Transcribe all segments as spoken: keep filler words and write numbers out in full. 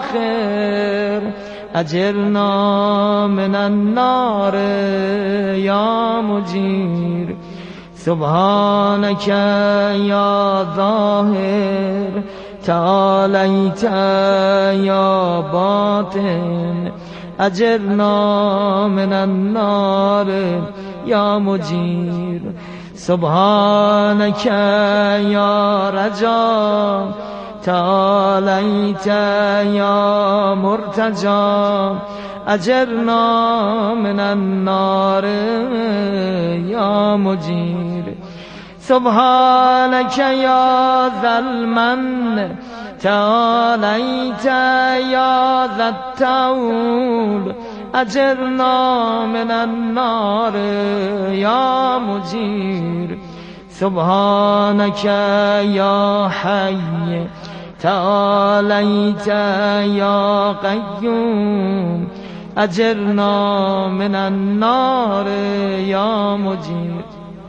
آخر أجرنا من النار يا مجير سبحانك يا ظاهر تعاليت يا باطن أجرنا من النار يا مجير سبحانك يا رجا تعاليت يا مرتجى أجرنا من النار يا مجير سبحانك يا ذا المن تعاليت يا ذا الطول أجرنا من النار يا مجير سبحانك يا حي تعاليت يا قيوم أجرنا من النار يا مجير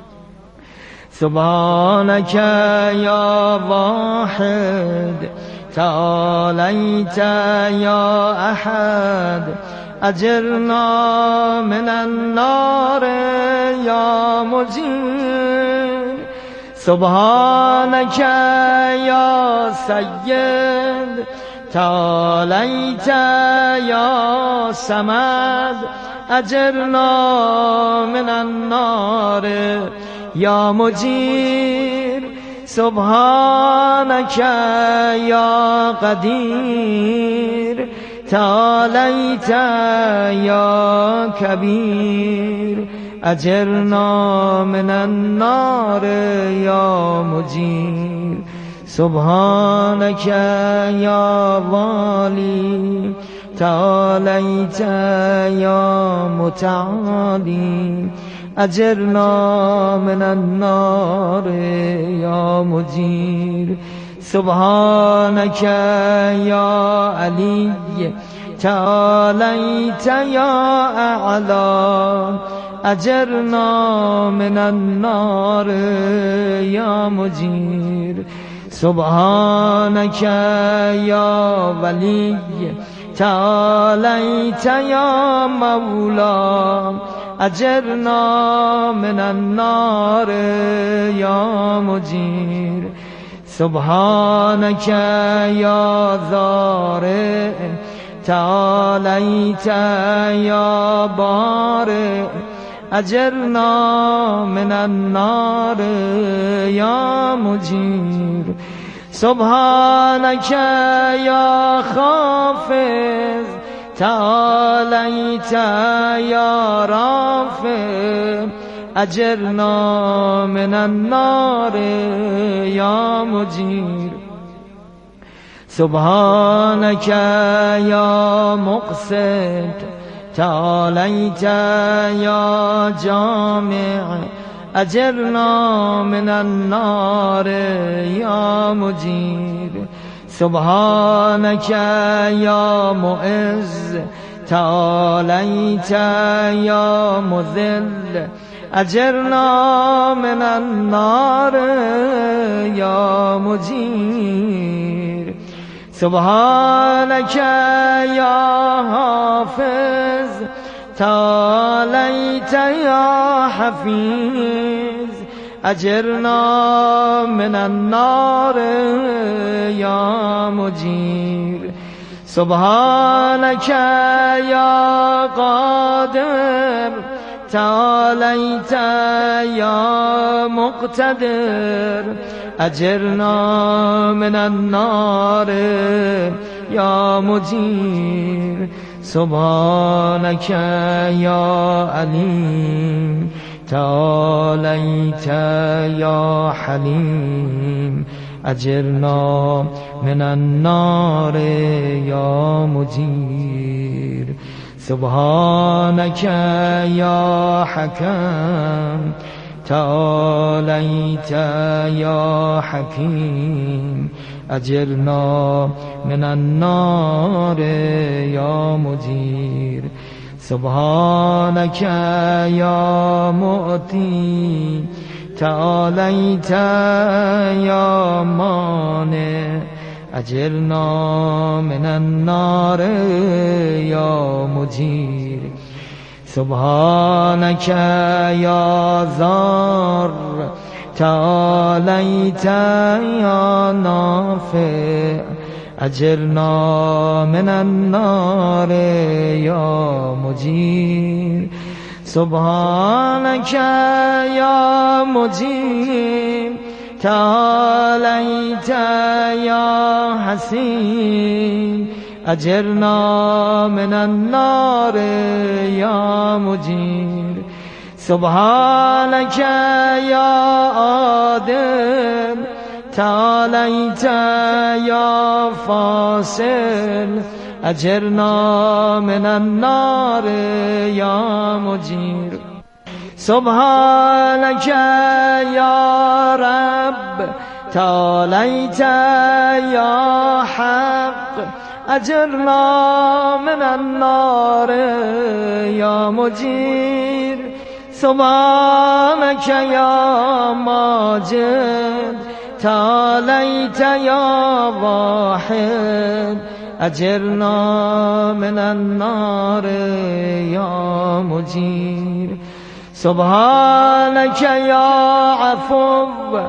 سبحانك يا واحد تعاليت يا أحد أجرنا من النار يا مجير سبحانك يا سيد تعاليت يا صمد أجرنا من النار يا مجير سبحانك يا قدير تعاليت يا كبير أجرنا من النار يا مجير سبحانك يا والي تعاليت يا متعالي أجرنا من النار يا مجير سبحانك يا علي تعاليت يا أعلى أجرنا من النار يا مجير سبحانك يا ولي تعاليت يا مولا أجرنا من النار يا مجير سبحانك يا ذارئ تعاليت يا بارئ أجرنا من النار يا مجير سبحانك يا خافض تعاليت يا رافع أجرنا من النار يا مجير سبحانك يا مقسط تعاليت يا جامع أجرنا من النار يا مجير سبحانك يا معز تعاليت يا مذل أجرنا من النار يا مجير سبحانك يا حافظ تعاليت يا حفيظ أجرنا من النار يا مجير سبحانك يا قادر تعاليت يا مقتدر أجرنا من النار يا مجير سبحانك يا عليم تعاليت يا حليم أجرنا من النار يا مجير سبحانك يا حكم تعاليت يا حكيم أجرنا من النار يا مجير سبحانك يا مؤتي تعاليت يا مانع أجرنا من النار يا مجير سبحانك يا ذار تعاليت يا نافع أجرنا من النار يا مجير سبحانك يا مجير تعاليت يا حسين أجرنا من النار يا مجير سبحانك يا عادل تعاليت يا فاصل أجرنا من النار يا مجير سبحانك يا رب تعاليت يا حق أجرنا من النار يا مجير سبحانك يا ماجد تعاليت يا واحد أجرنا من النار يا مجير سبحانك يا عفو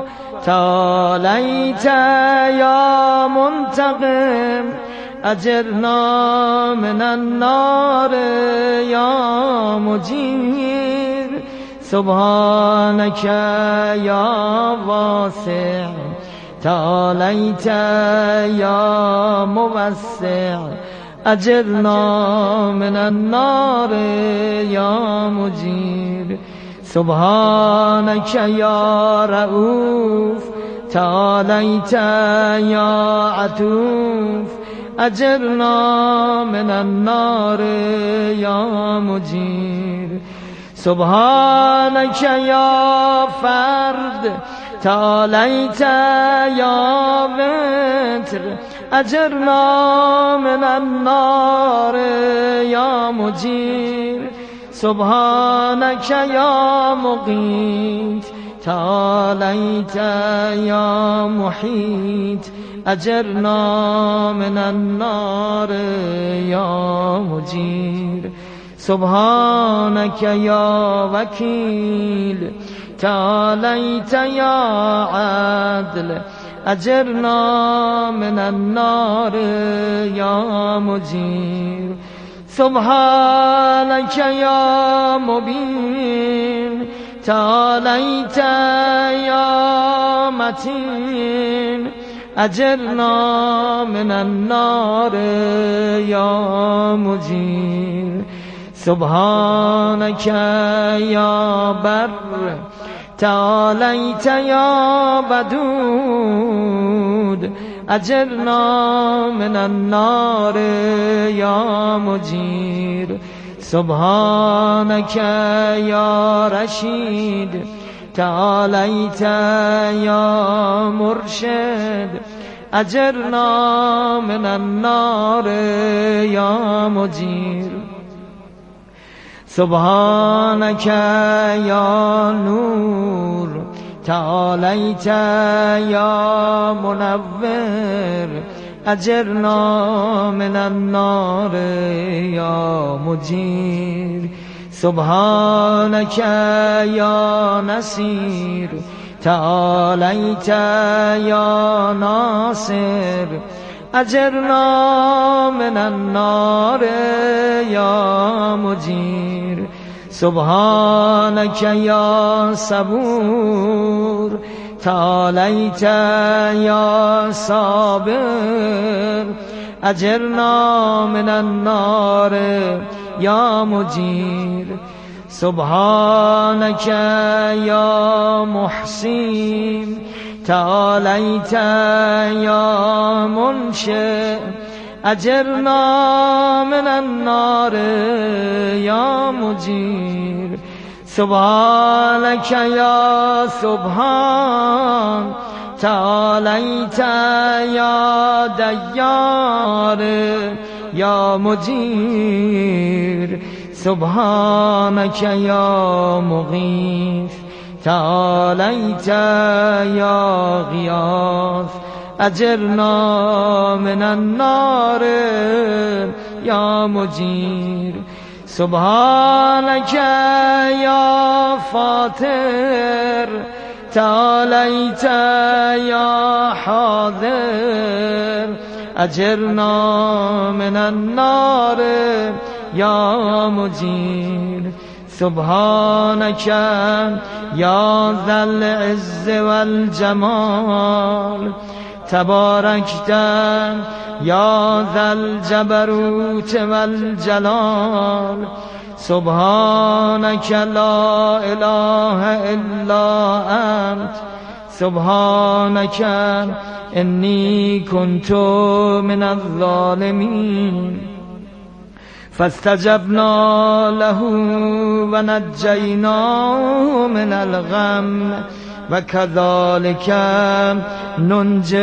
تعاليت يا منتقم أجرنا من النار يا مجير سبحانك يا واسع تعاليت يا موسع أجرنا من النار يا مجير سبحانك يا رؤوف تعاليت يا عطوف أجرنا من النار يا مجير سبحانك يا فرد تعاليت يا وتر أجرنا من النار يا مجير سبحانك يا مقيت تعاليت يا محيط أجرنا من النار يا مجير سبحانك يا وكيل تعاليت يا عدل أجرنا من النار يا مجير سبحانك يا مبين تعاليت يا متين أجرنا من النار يا مجير سبحانك يا بر تعاليت يا بدود أجرنا من النار يا مجير سبحانك يا رشيد تعاليت يا مرشد أجرنا من النار يا مجير سبحانك يا نور تعاليت يا منور أجرنا من النار يا مجير سبحانك يا نصير تعاليت يا ناصر أجرنا من النار يا مجير سبحانك يا صبور تعاليت يا صابر أجرنا من النار يا مجير سبحانك يا محسن تعاليت يا منشئ أجرنا من النار يا مجير سبحانك يا سبحان تعاليت يا ديار يا مجير سبحانك يا مغيث تعاليت يا غياث أجرنا من النار يا مجير سبحانك يا فاطر تعاليت يا حاضر أجرنا من النار يا مجير سبحانك يا ذا العز والجمال تباركت يا ذا الجبروت والجلال سبحانك لا إله إلا أنت سبحانك إني كنت من الظالمين فاستجبنا له ونجيناه من الغم وكذلك ننجي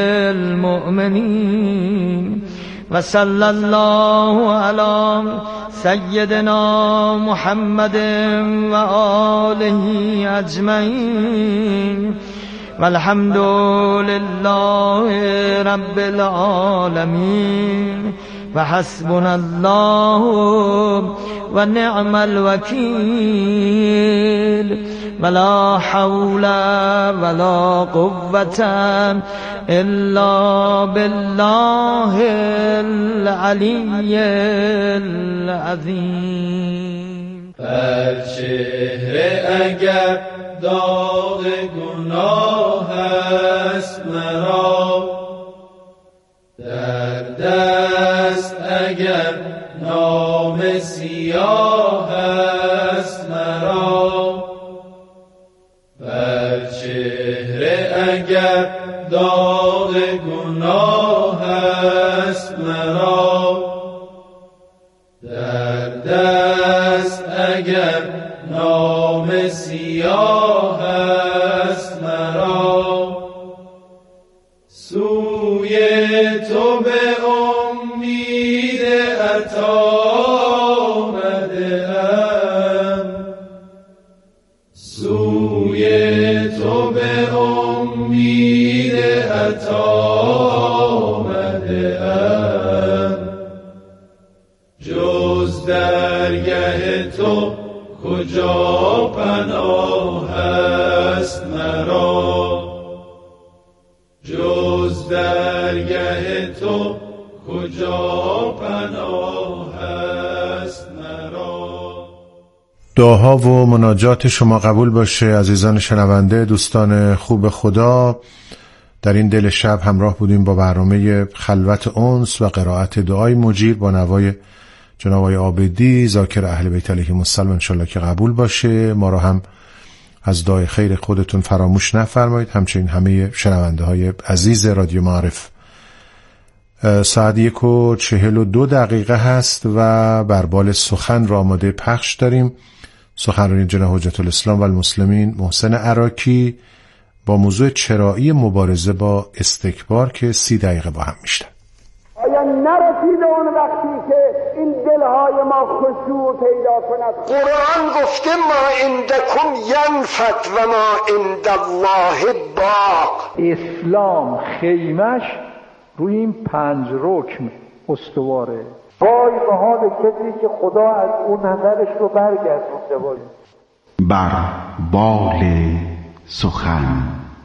المؤمنين وصلى الله على سيدنا محمد وآله أجمعين والحمد لله رب العالمين وحسبنا الله ونعم الوكيل ولا حول ولا قوة إلا بالله العلي العظيم. بر چهره اگر داغ گناه است مرا، در دست اگر نام سیاه است مرا، بر چهره اگر داغ گناه است مرا، در دست اگر نام سیاه است مرا، سوی تو به امید عطا آمده‌ام، سوی تو به امید عطا آمده‌ام، جز درگه تو کجا پناه است مرا، جز درگه تو کجا پناه است مرا. دعاها و مناجات شما قبول باشه عزیزان شنونده، دوستان خوب خدا. در این دل شب همراه بودیم با برنامه خلوت انس و قرائت دعای مجیر با نوای جناب آقای عابدی ذاکر اهل بیت علیهم السلام، انشالله که قبول باشه. ما رو هم از دعای خیر خودتون فراموش نفرمایید، همچنین همه شنونده های عزیز رادیو معارف. ساعت یک و چهل و دو دقیقه هست و بر بال سخن را آماده پخش داریم. سخنرانی جناب حجت الاسلام و المسلمین محسن عراکی با موضوع چرایی مبارزه با استکبار که سی دقیقه با هم میشتن. آیا نرسیده اون وقتی که این دلهای ما خشوع پیدا کند؟ قرآن گفته ما عندکم ینفد و ما عند الله باق. اسلام خیمش روی این پنج رکن استواره. وای به حال کسی که خدا از اون نظرش رو برگردونده باشه. بر بال سخن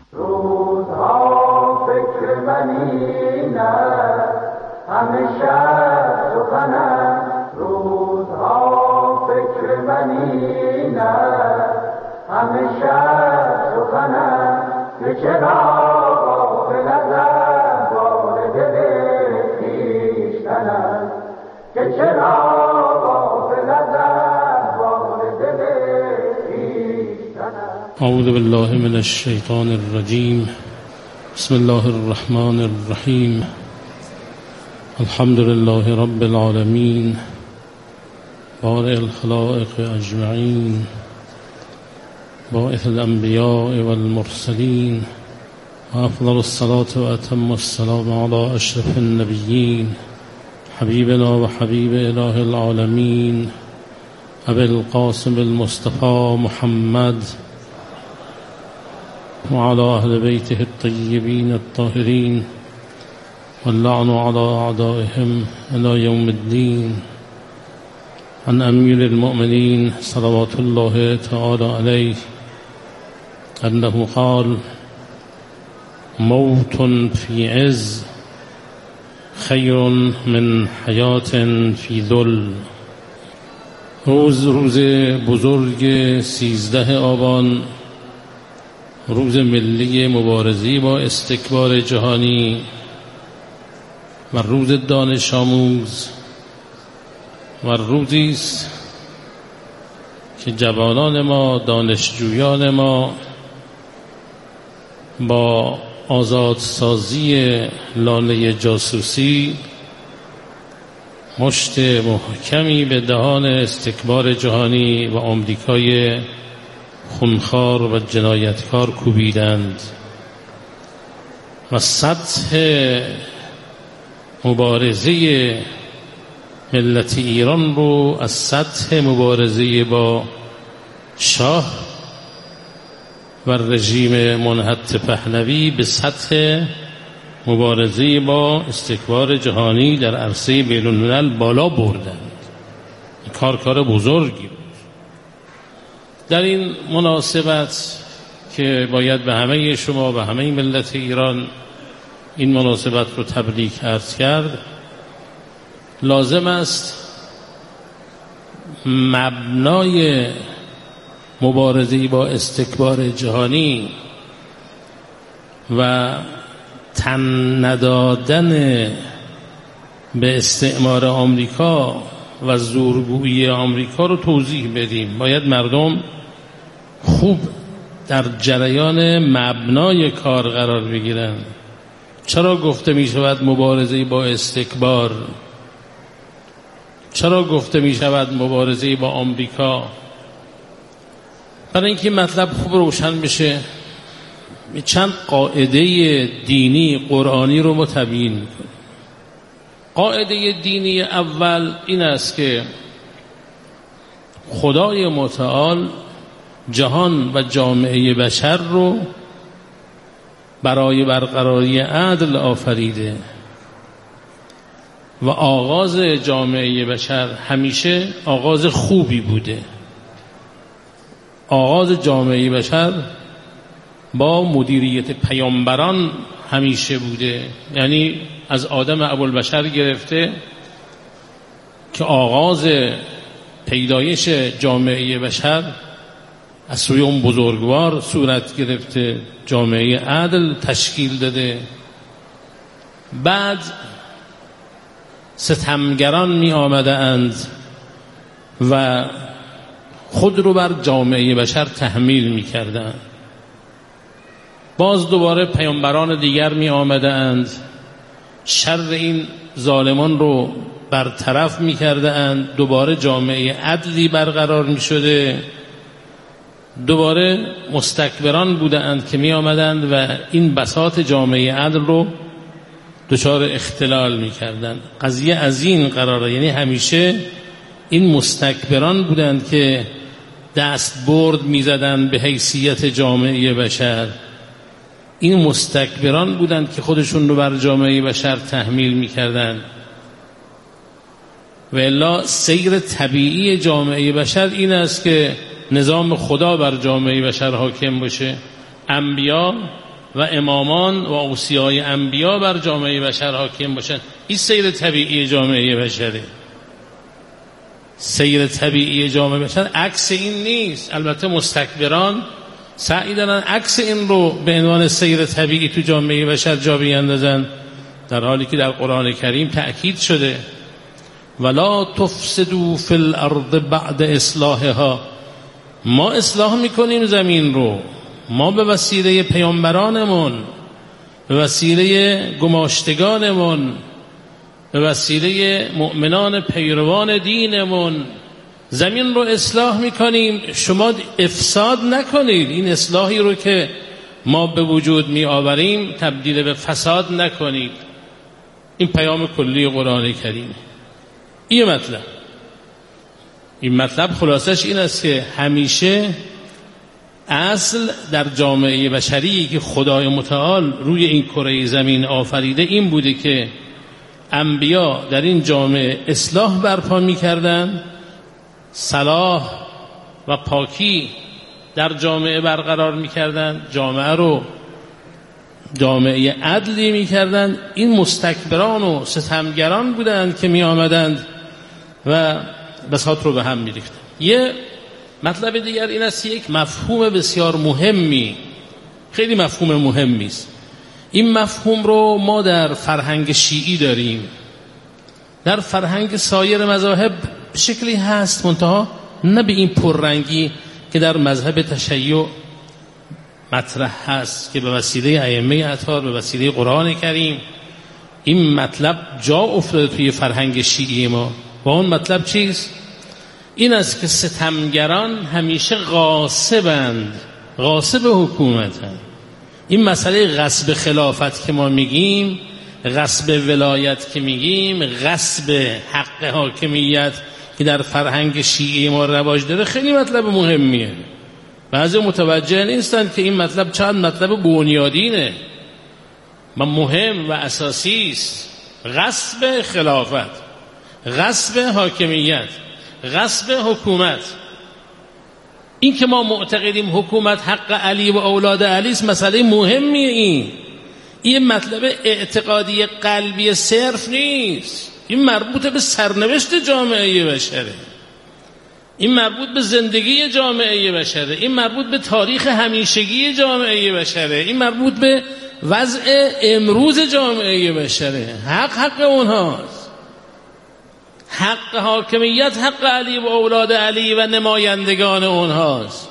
روزها فکر منی نه همیشه سخنم، روزها فکر منی نه همیشه سخنم، که چرا غافل ازم بار دل خویشتنم، که چرا غافل ازم بار دل خویشتنم. اعوذ بالله من الشیطان الرجیم. بسم الله الرحمن الرحیم. الحمد لله رب العالمین بارئ الخلائق اجمعین باعث الانبیاء والمرسلین و افضل الصلاة و اتم السلام علی اشرف النبیین حبیبنا و حبیب اله العالمین ابی القاسم المصطفى محمد وعلى أهل بيته الطيبين الطاهرين واللعن على أعدائهم إلى يوم الدين. عن أمير المؤمنين صلوات الله تعالى عليه أنه قال: موت في عز خیر من حیات فی ذل. روز روز بزرگ سیزده آبان، روز ملی مبارزه با استکبار جهانی و روز دانش آموز و روزی است که جوانان ما، دانشجویان ما با آزادسازی لانه جاسوسی مشت محکمی به دهان استکبار جهانی و آمریکای خونخوار و جنایتکار کوبیدند و سطح مبارزه ملت ایران رو از سطح مبارزه با شاه و رژیم منحط پهلوی به سطح مبارزه با استکبار جهانی در عرصه بین الملل بالا بردند. کار کار بزرگی بود. در این مناسبت که باید به همه شما و همه ملت ایران این مناسبت رو تبریک عرض کرد، لازم است مبنای مبارزه با استکبار جهانی و تن ندادن به استعمار آمریکا و زورگویی آمریکا رو توضیح بدیم. باید مردم خوب در جریان مبنای کار قرار بگیرن. چرا گفته می شود مبارزه با استکبار؟ چرا گفته می شود مبارزه با آمریکا؟ برای اینکه مطلب خوب روشن بشه چند قاعده دینی قرآنی رو ما تبیین میکنیم. قاعده دینی اول این است که خدای متعال جهان و جامعه بشر رو برای برقراری عدل آفریده و آغاز جامعه بشر همیشه آغاز خوبی بوده. آغاز جامعه بشر با مدیریت پیامبران همیشه بوده، یعنی از آدم ابوالبشر گرفته که آغاز پیدایش جامعه بشر از سوی اون بزرگوار صورت گرفته، جامعه عدل تشکیل داده. بعد ستمگران می آمده اند و خود رو بر جامعه بشر تحمیل می کردند. باز دوباره پیامبران دیگر می آمده اند، شر این ظالمان رو برطرف می کرده اند، دوباره جامعه عدلی برقرار می شده. دوباره مستکبران بوده اند که می آمدند و این بساط جامعه عدل رو دچار اختلال می کردند. قضیه از این قراره، یعنی همیشه این مستکبران بودند که دست برد می زدند به حیثیت جامعه بشر. این مستکبران بودند که خودشون رو بر جامعه بشر تحمیل می کردند. و الا سیر طبیعی جامعه بشر این است که نظام خدا بر جامعه بشر حاکم باشه، انبیا و امامان و اوصیای انبیا بر جامعه بشر حاکم باشن. این سیر طبیعی جامعه بشره. سیر طبیعی جامعه بشر عکس این نیست. البته مستکبران سعی دارن عکس این رو به عنوان سیر طبیعی تو جامعه بشر جا بیندازن، در حالی که در قرآن کریم تأکید شده ولا تفسدوا فی الارض بعد اصلاحها. ما اصلاح میکنیم زمین رو، ما به وسیله پیامبرانمون، به وسیله گماشتگانمون، به وسیله مؤمنان پیروان دینمون زمین رو اصلاح میکنیم. شما افساد نکنید. این اصلاحی رو که ما به وجود می آوریم تبدیل به فساد نکنید. این پیام کلی قرآن کریم. این مطلب این مطلب خلاصش این است که همیشه اصل در جامعه بشری که خدای متعال روی این کره زمین آفریده این بوده که انبیا در این جامعه اصلاح برپا می‌کردند، صلاح و پاکی در جامعه برقرار می‌کردند، جامعه رو جامعه عدلی می‌کردند. این مستکبران و ستمگران بودند که می‌آمدند و بساط رو به هم می‌ریختند. یه مطلب دیگر این است، یک مفهوم بسیار مهمی، خیلی مفهوم مهمی است. این مفهوم رو ما در فرهنگ شیعی داریم، در فرهنگ سایر مذاهب به شکلی هست، منتها نه به این پررنگی که در مذهب تشیع مطرح هست که به وسیله ائمه اطهار، به وسیله قرآن کریم این مطلب جا افتاده توی فرهنگ شیعی ما. و اون مطلب چیست؟ این است که ستمگران همیشه غاصبند، غاصب حکومتند. این مسئله غصب خلافت که ما میگیم، غصب ولایت که میگیم، غصب حق حاکمیت که در فرهنگ شیعی ما رواج داره، خیلی مطلب مهمیه. بعضی متوجه نیستند که این مطلب چند مطلب بنیادینه و مهم و اساسی است. غصب خلافت، غصب حاکمیت، غصب حکومت. این که ما معتقدیم حکومت حق علی و اولاد علی است مسئله مهمیه. این این مطلب اعتقادی قلبی صرف نیست، این مربوط به سرنوشت جامعه بشره، این مربوط به زندگی جامعه بشره، این مربوط به تاریخ همیشگی جامعه بشره، این مربوط به وضع امروز جامعه بشره. حق حق اونهاست، حق حاکمیت حق علی و اولاد علی و نمایندگان اونهاست.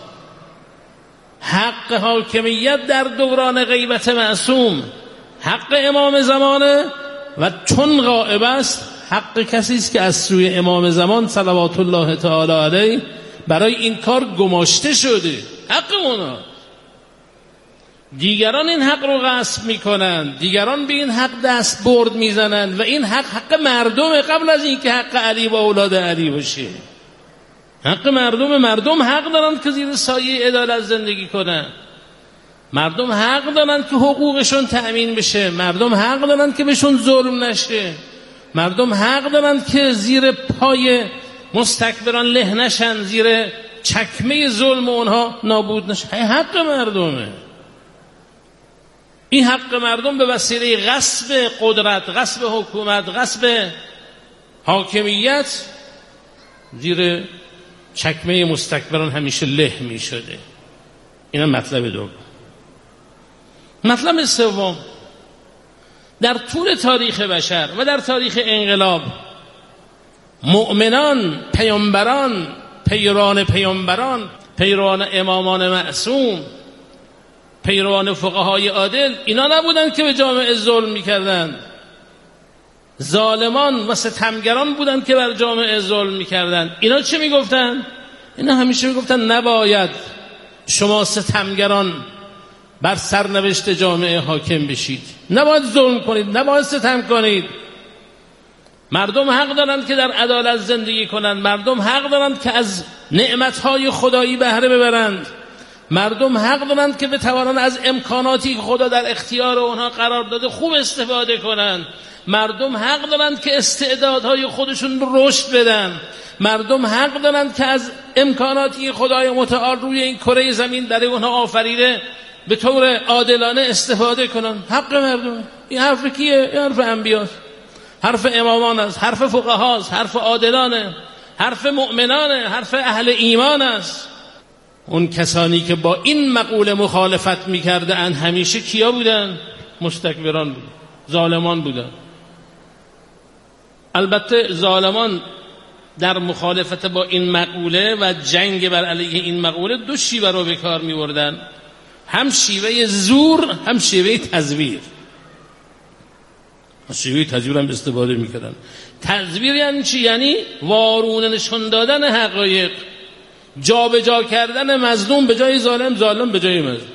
حق حاکمیت در دوران غیبت معصوم حق امام زمانه و چون غائب است حق کسی است که از سوی امام زمان صلوات الله تعالی علیه برای این کار گماشته شده. حق اونهاست. دیگران این حق رو غصب میکنند، دیگران به این حق دست برد میزنند و این حق حق مردمه قبل از این که حق علی و اولاد علی باشه. حق مردم. مردم حق دارند که زیر سایه عدالت زندگی کنند، مردم حق دارند که حقوقشون تأمین بشه، مردم حق دارند که بهشون ظلم نشه، مردم حق دارند که زیر پای مستکبران له نشن، زیر چکمه ظلم اونها نابود نشه. حق مردمه. این حق مردم به وسیله غصب قدرت، غصب حکومت، غصب حاکمیت زیر چکمه مستکبران همیشه له می شده. این مطلب دوم. مطلب سوم، در طول تاریخ بشر و در تاریخ انقلاب مؤمنان، پیامبران، پیروان پیامبران، پیروان امامان معصوم، پیروان فقهای عادل، اینا نبودن که به جامعه ظلم میکردن. ظالمان و ستمگران بودن که بر جامعه ظلم میکردن. اینا چه میگفتن؟ اینا همیشه میگفتن نباید شما ستمگران بر سرنوشت جامعه حاکم بشید، نباید ظلم کنید، نباید ستم کنید. مردم حق دارند که در عدالت زندگی کنند، مردم حق دارند که از نعمتهای خدایی بهره ببرند، مردم حق دارند که بتوانند از امکاناتی که خدا در اختیار اونها قرار داده خوب استفاده کنند، مردم حق دارند که استعدادهای خودشون رو رشد بدن، مردم حق دارند که از امکاناتی خدای متعال روی این کره زمین در اونها آفریده به طور عادلانه استفاده کنند. حق مردم. این حرف کیه؟ این حرف انبیاست، حرف امامان است، حرف فقهاست، حرف عادلانه، حرف مؤمنانه، حرف اهل ایمان است. اون کسانی که با این مقوله مخالفت میکرده اند همیشه کیا بودن؟ مستکبران بودن، ظالمان بودن. البته ظالمان در مخالفت با این مقوله و جنگ بر علیه این مقوله دو شیوه رو به کار می‌بردن، هم شیوه زور، هم شیوه تزویر. شیوه تزویر هم استفاده می‌کردن. تزویر یعنی چی؟ یعنی وارونه نشون دادن حقایق، جابجا کردن مظلوم به جای ظالم، ظالم به جای مظلوم،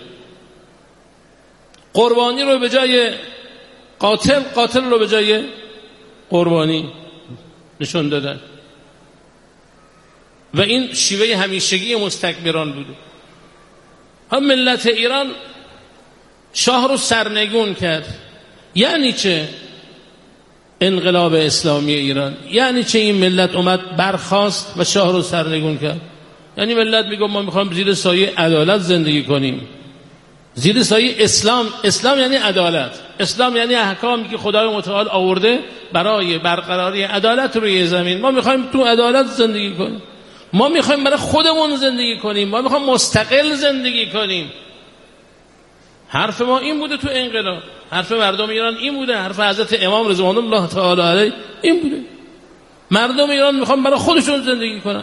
قربانی رو به جای قاتل، قاتل رو به جای قربانی نشون دادن. و این شیوه همیشگی مستکبران بود. هم ملت ایران شاه رو سرنگون کرد. یعنی چه انقلاب اسلامی ایران؟ یعنی چه این ملت اومد برخاست و شاه رو سرنگون کرد؟ یعنی ملت میگه ما میخوایم زیر سایه عدالت زندگی کنیم، زیر سایه اسلام. اسلام یعنی عدالت، اسلام یعنی احکامی که خدای متعال آورده برای برقراری عدالت روی زمین. ما میخوایم تو عدالت زندگی کنیم، ما میخوایم برای خودمون زندگی کنیم، ما میخوایم مستقل زندگی کنیم. حرف ما این بوده تو انقلاب، حرف مردم ایران این بوده، حرف حضرت امام رضوان الله تعالی علیه این بوده. مردم ایران میخوان برای خودشون زندگی کنن،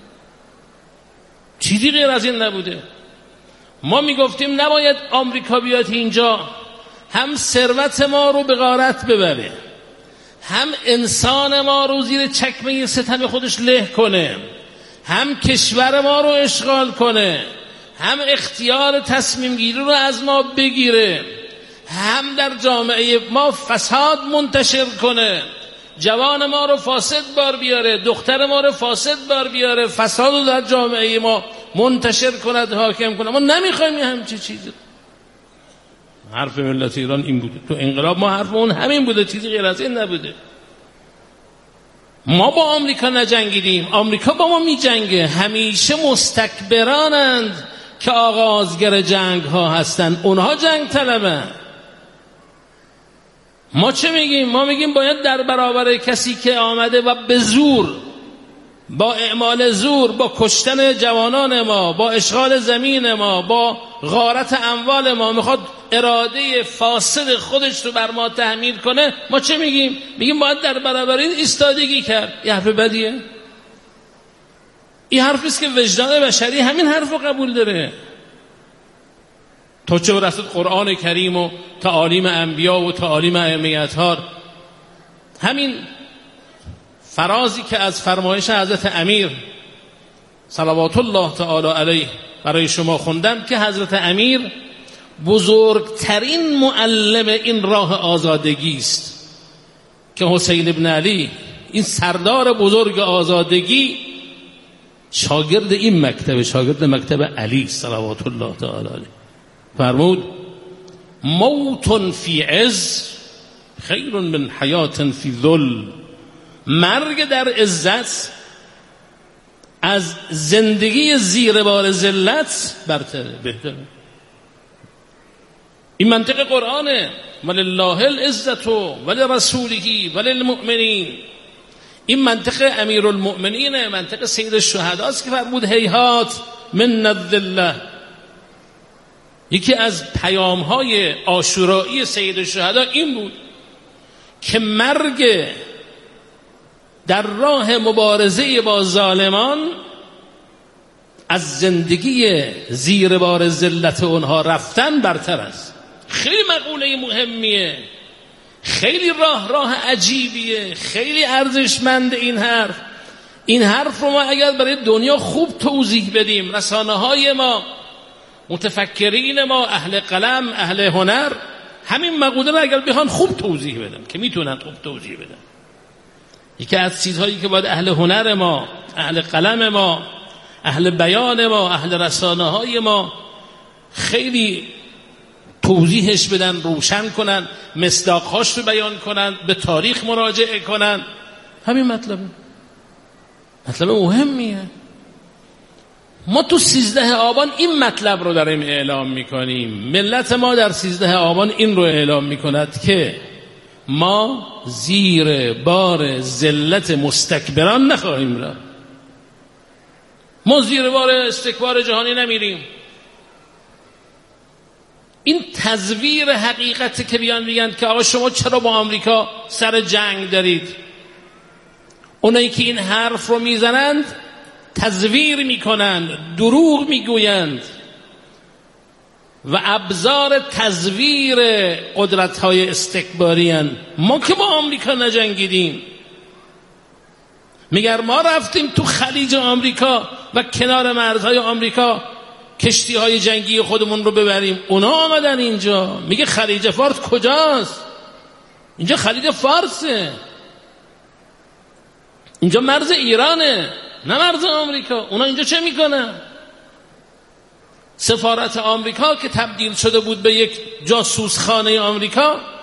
چیزی غیر از این نبوده. ما میگفتیم نباید آمریکا بیاد اینجا هم ثروت ما رو به غارت ببره، هم انسان ما رو زیر چکمه ستم خودش له کنه، هم کشور ما رو اشغال کنه، هم اختیار تصمیم گیری رو از ما بگیره، هم در جامعه ما فساد منتشر کنه، جوان ما رو فاسد بار بیاره، دختر ما رو فاسد بار بیاره، فساد رو در جامعه ما منتشر کند، حاکم کنه. ما نمیخوایم همچین چیزی. حرف ملت ایران این بوده تو انقلاب، ما حرفمون همین بوده، چیزی غیر از این نبوده. ما با آمریکا نجنگیدیم، آمریکا با ما میجنگه. همیشه مستکبرانند که آغازگر جنگ ها هستند، اونها جنگ طلبن. ما چه میگیم؟ ما میگیم باید در برابر کسی که آمده و به زور، با اعمال زور، با کشتن جوانان ما، با اشغال زمین ما، با غارت اموال ما میخواد اراده فاسد خودش رو بر ما تحمیل کنه، ما چه میگیم؟ میگیم باید در برابر این ایستادگی کرد. این حرف بدیه؟ این حرفی است که وجدان بشری همین حرف رو قبول داره. تا چه برسد قرآن کریم و تعالیم انبیا و تعالیم ائمه اطهار. همین فرازی که از فرمایش حضرت امیر صلوات الله تعالی علیه برای شما خوندم که حضرت امیر بزرگترین معلم این راه آزادگی است، که حسین ابن علی این سردار بزرگ آزادگی شاگرد این مکتب، شاگرد مکتب علی صلوات الله تعالی علیه فرمود موت فی عز خیر من حیات فی ذل. مرگ در عزت از زندگی زیر بار ذلت برتره، بهتره. این منطق قرآنه. ولله العزت ولرسوله وللمؤمنین. این منطق امیرالمؤمنینه، منطق سید الشهدا است که فرمود هیهات من الذله. یکی از پیام‌های عاشورایی سید الشهدا این بود که مرگ در راه مبارزه با ظالمان از زندگی زیر بار ذلت اونها رفتن برتر است. خیلی مقوله مهمیه، خیلی راه راه عجیبیه، خیلی ارزشمند این حرف. این حرف رو ما اگر برای دنیا خوب توضیح بدیم، رسانه های ما، متفکرین ما، اهل قلم، اهل هنر، همین مقوله رو اگر بخوان خوب توضیح بدن که میتونن خوب توضیح بدن. یکی از چیزهایی که باید اهل هنر ما، اهل قلم ما، اهل بیان ما، اهل رسانه های ما خیلی توضیحش بدن، روشن کنن، مصداقهاش رو بیان کنن، به تاریخ مراجعه کنن. همین مطلبه، مطلب مهمیه. ما تو سیزده آبان این مطلب رو داریم اعلام میکنیم. ملت ما در سیزده آبان این رو اعلام میکند که ما زیر بار ذلت مستکبران نخواهیم رفت. ما زیر بار استکبار جهانی نمیریم. این تزویر حقیقته که بیان میگن که آقا شما چرا با آمریکا سر جنگ دارید. اونایی که این حرف رو میزنند تزویر میکنند، دروغ میگویند و ابزار تزویر قدرت‌های استکباری هستند. ما که با آمریکا نجنگیدیم. میگر ما رفتیم تو خلیج آمریکا و کنار مرزهای آمریکا کشتی‌های جنگی خودمون رو ببریم. اونا آمدن اینجا. میگه خلیج فارس کجاست؟ اینجا خلیج فارسه، اینجا مرز ایرانه، نه مرز آمریکا. اونا اینجا چه میکنن؟ سفارت آمریکا که تبدیل شده بود به یک جاسوسخانه آمریکا،